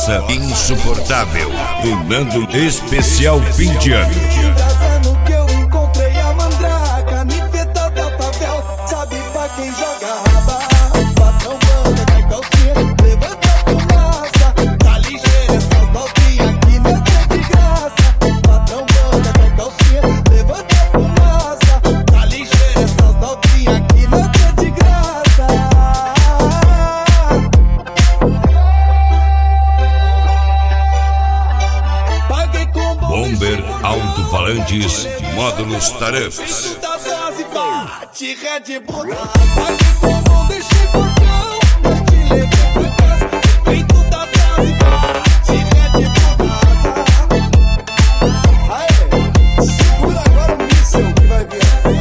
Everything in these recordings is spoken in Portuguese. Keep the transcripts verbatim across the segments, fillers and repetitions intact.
voz insuportável do Nando especial fim de ano. Que eu encontrei a mandraca, ninfeta da favela, sabe pra quem joga raba. Patrão banda, cai calcinha, levanta a fumaça, tá ligeira essas novinhas aqui não é de graça. Patrão banda, cai calcinha, levanta a fumaça, tá ligeira essas novinhas aqui não é de graça. Paguei com Bomber Alto-Falantes Módulos Tarefs. Bate Red Bull, paguei com mão, deixei portão, mas te levei pra casa, feito da base, bate Red Bull, aê, segura agora o míssil que vai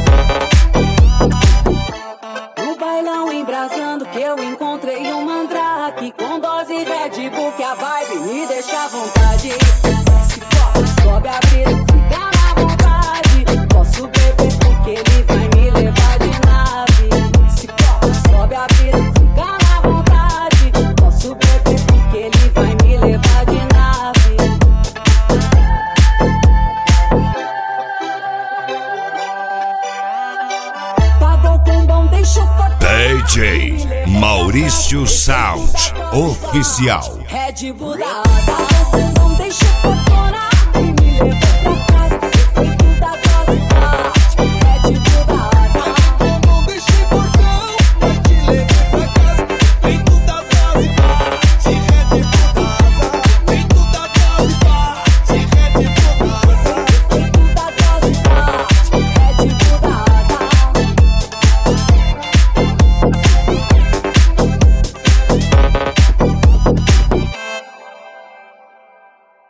vir. No bailão embrasando que eu encontrei um mandrake com dose Red Bull que a vibe me deixa à vontade. Desce, copa, sobe a brisa, fica na vontade. Posso beber porque ele vai me levar de nave. Desce, copa, sobe a brisa, fica na vontade. Posso beber porque ele vai me levar de nave. Pagou com bom, deixa o D J Maurício Sound Oficial. Red Bull da asa.